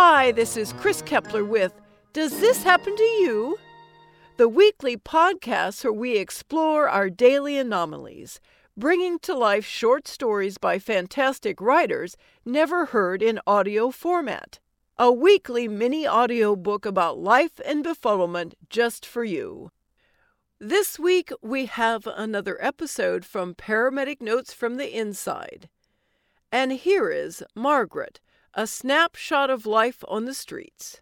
Hi, this is Chris Kepler with Does This Happen to You? The weekly podcast where we explore our daily anomalies, bringing to life short stories by fantastic writers never heard in audio format. A weekly mini audio book about life and befuddlement just for you. This week we have another episode from Paramedic Notes from the Inside. And here is Margaret, a snapshot of life on the streets.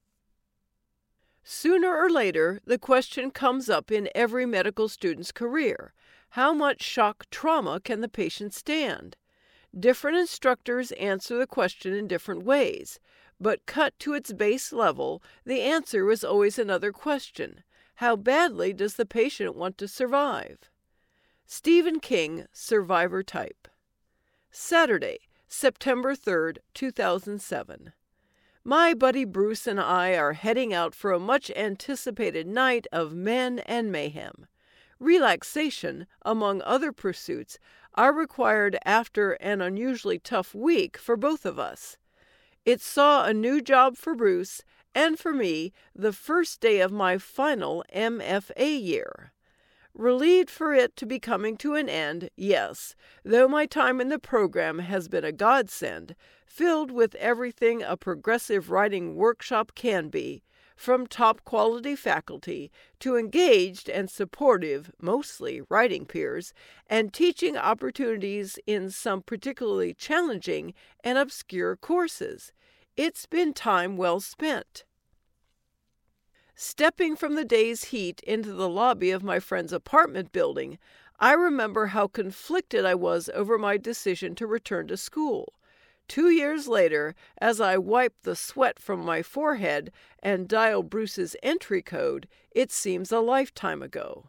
Sooner or later, the question comes up in every medical student's career. How much shock trauma can the patient stand? Different instructors answer the question in different ways, but cut to its base level, the answer is always another question. How badly does the patient want to survive? Stephen King, Survivor Type. Saturday, September 3rd, 2007. My buddy Bruce and I are heading out for a much-anticipated night of men and mayhem. Relaxation, among other pursuits, are required after an unusually tough week for both of us. It saw a new job for Bruce, and for me, the first day of my final MFA year. Relieved for it to be coming to an end, yes, though my time in the program has been a godsend, filled with everything a progressive writing workshop can be, from top-quality faculty to engaged and supportive, mostly writing peers, and teaching opportunities in some particularly challenging and obscure courses. It's been time well spent. Stepping from the day's heat into the lobby of my friend's apartment building, I remember how conflicted I was over my decision to return to school. 2 years later, as I wiped the sweat from my forehead and dialed Bruce's entry code, it seems a lifetime ago.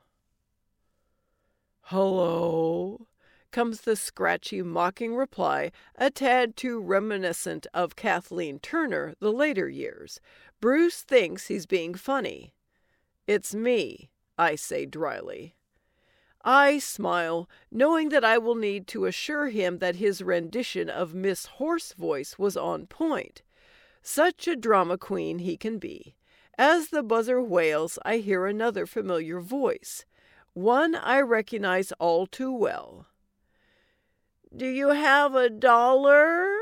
"Hello," comes the scratchy, mocking reply, a tad too reminiscent of Kathleen Turner the later years. Bruce thinks he's being funny. "It's me," I say dryly. I smile, knowing that I will need to assure him that his rendition of Miss Horsevoice was on point. Such a drama queen he can be. As the buzzer wails, I hear another familiar voice, one I recognize all too well. "Do you have $1?"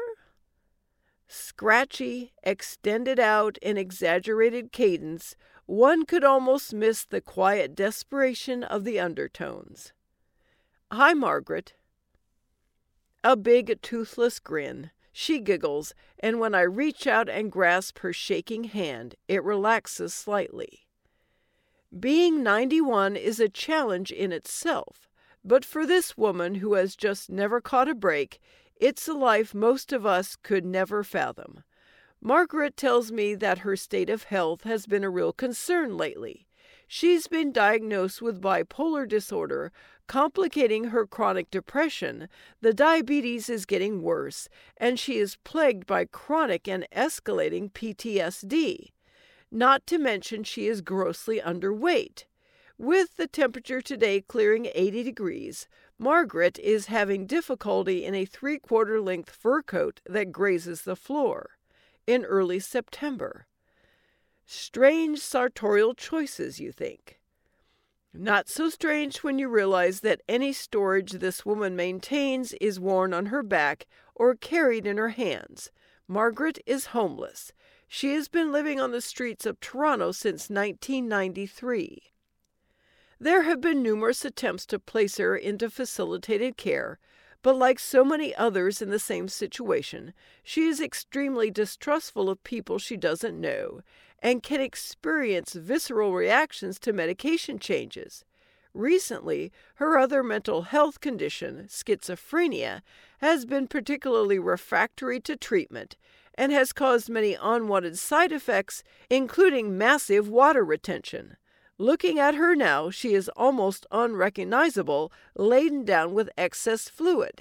Scratchy, extended out in exaggerated cadence, one could almost miss the quiet desperation of the undertones. "Hi, Margaret." A big, toothless grin. She giggles, and when I reach out and grasp her shaking hand, it relaxes slightly. Being 91 is a challenge in itself, but for this woman who has just never caught a break, it's a life most of us could never fathom. Margaret tells me that her state of health has been a real concern lately. She's been diagnosed with bipolar disorder, complicating her chronic depression, the diabetes is getting worse, and she is plagued by chronic and escalating PTSD. Not to mention she is grossly underweight. With the temperature today clearing 80 degrees, Margaret is having difficulty in a 3/4 length fur coat that grazes the floor. In early September. Strange sartorial choices, you think. Not so strange when you realize that any storage this woman maintains is worn on her back or carried in her hands. Margaret is homeless. She has been living on the streets of Toronto since 1993. There have been numerous attempts to place her into facilitated care, but like so many others in the same situation, she is extremely distrustful of people she doesn't know and can experience visceral reactions to medication changes. Recently, her other mental health condition, schizophrenia, has been particularly refractory to treatment and has caused many unwanted side effects, including massive water retention. Looking at her now, she is almost unrecognizable, laden down with excess fluid.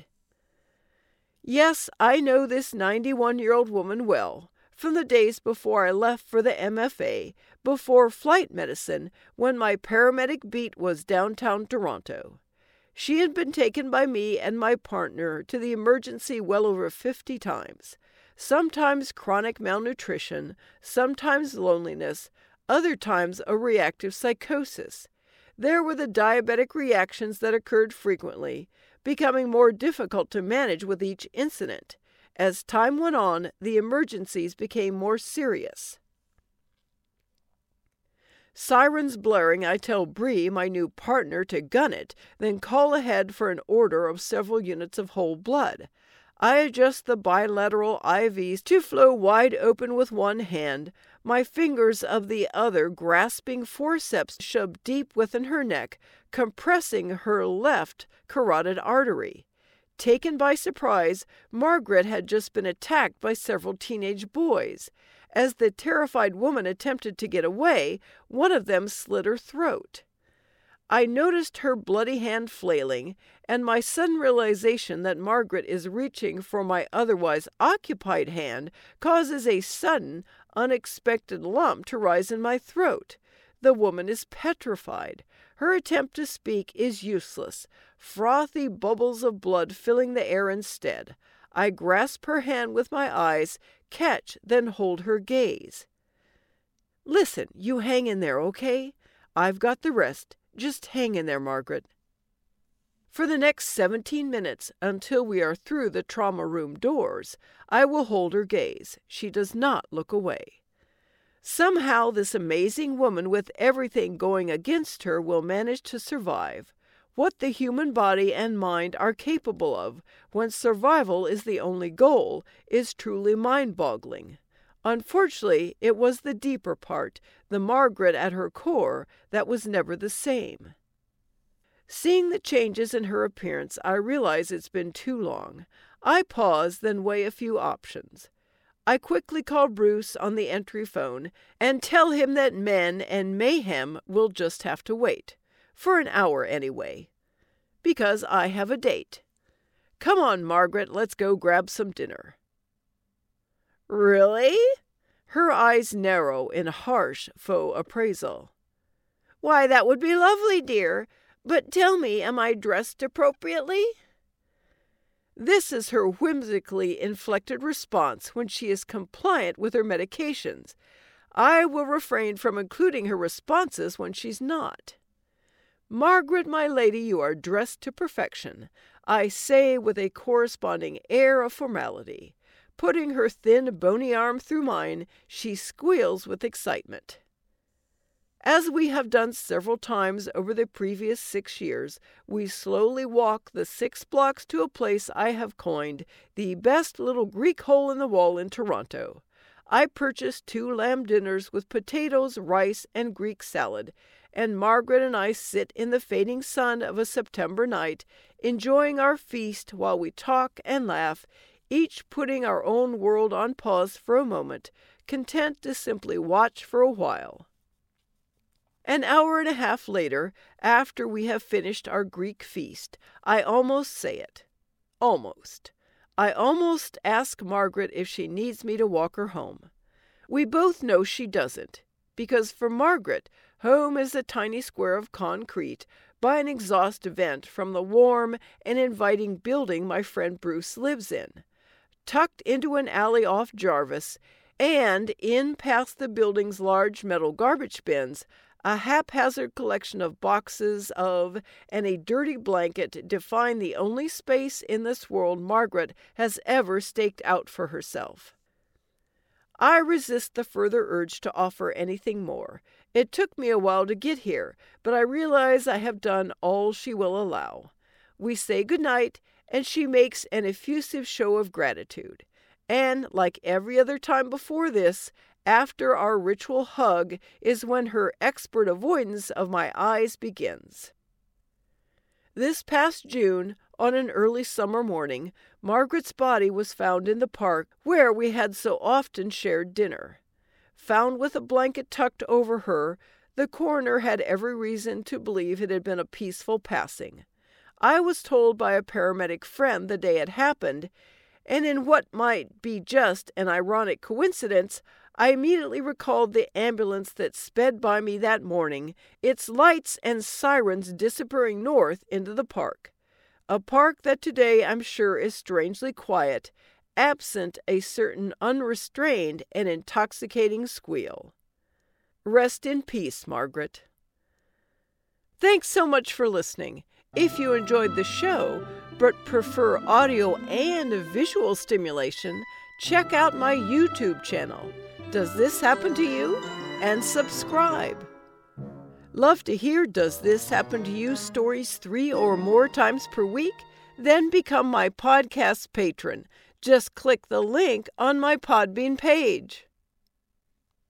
Yes, I know this 91-year-old woman well, from the days before I left for the MFA, before flight medicine, when my paramedic beat was downtown Toronto. She had been taken by me and my partner to the emergency well over 50 times. sometimes chronic malnutrition, sometimes loneliness, other times a reactive psychosis. There were the diabetic reactions that occurred frequently, becoming more difficult to manage with each incident. As time went on, the emergencies became more serious. Sirens blaring, I tell Bree, my new partner, to gun it, then call ahead for an order of several units of whole blood. I adjust the bilateral IVs to flow wide open with one hand, my fingers of the other grasping forceps shoved deep within her neck, compressing her left carotid artery. Taken by surprise, Margaret had just been attacked by several teenage boys. As the terrified woman attempted to get away, one of them slit her throat. I noticed her bloody hand flailing, and my sudden realization that Margaret is reaching for my otherwise occupied hand causes a sudden, unexpected lump to rise in my throat. The woman is petrified. Her attempt to speak is useless, frothy bubbles of blood filling the air instead. I grasp her hand with my eyes, catch, then hold her gaze. Listen, you hang in there, okay? I've got the rest. Just hang in there, Margaret. For the next 17 minutes, until we are through the trauma room doors, I will hold her gaze. She does not look away. Somehow this amazing woman with everything going against her will manage to survive. What the human body and mind are capable of when survival is the only goal is truly mind-boggling. Unfortunately, it was the deeper part, the Margaret at her core, that was never the same. Seeing the changes in her appearance, I realize it's been too long. I pause, then weigh a few options. I quickly call Bruce on the entry phone and tell him that men and mayhem will just have to wait. For an hour anyway. Because I have a date. Come on, Margaret, let's go grab some dinner. Really? Her eyes narrow in harsh faux appraisal. Why, that would be lovely, dear. But tell me, am I dressed appropriately? This is her whimsically inflected response when she is compliant with her medications. I will refrain from including her responses when she's not. Margaret, my lady, you are dressed to perfection, I say with a corresponding air of formality. Putting her thin, bony arm through mine, she squeals with excitement. As we have done several times over the previous 6 years, we slowly walk the 6 blocks to a place I have coined the best little Greek hole in the wall in Toronto. I purchased 2 lamb dinners with potatoes, rice, and Greek salad, and Margaret and I sit in the fading sun of a September night, enjoying our feast while we talk and laugh, each putting our own world on pause for a moment, content to simply watch for a while. An hour and a half later, after we have finished our Greek feast, I almost say it. Almost. I almost ask Margaret if she needs me to walk her home. We both know she doesn't, because for Margaret, home is a tiny square of concrete by an exhaust vent from the warm and inviting building my friend Bruce lives in. Tucked into an alley off Jarvis, and in past the building's large metal garbage bins, a haphazard collection of boxes of and a dirty blanket define the only space in this world Margaret has ever staked out for herself. I resist the further urge to offer anything more. It took me a while to get here, but I realize I have done all she will allow. We say goodnight, and she makes an effusive show of gratitude. And, like every other time before this, after our ritual hug is when her expert avoidance of my eyes begins. This past June, on an early summer morning, Margaret's body was found in the park where we had so often shared dinner. Found with a blanket tucked over her, the coroner had every reason to believe it had been a peaceful passing. I was told by a paramedic friend the day it happened, and in what might be just an ironic coincidence, I immediately recalled the ambulance that sped by me that morning, its lights and sirens disappearing north into the park. A park that today I'm sure is strangely quiet, absent a certain unrestrained and intoxicating squeal. Rest in peace, Margaret. Thanks so much for listening. If you enjoyed the show, but prefer audio and visual stimulation, check out my YouTube channel. Does This Happen to You? And subscribe. Love to hear Does This Happen to You stories 3 or more times per week? Then become my podcast patron. Just click the link on my Podbean page.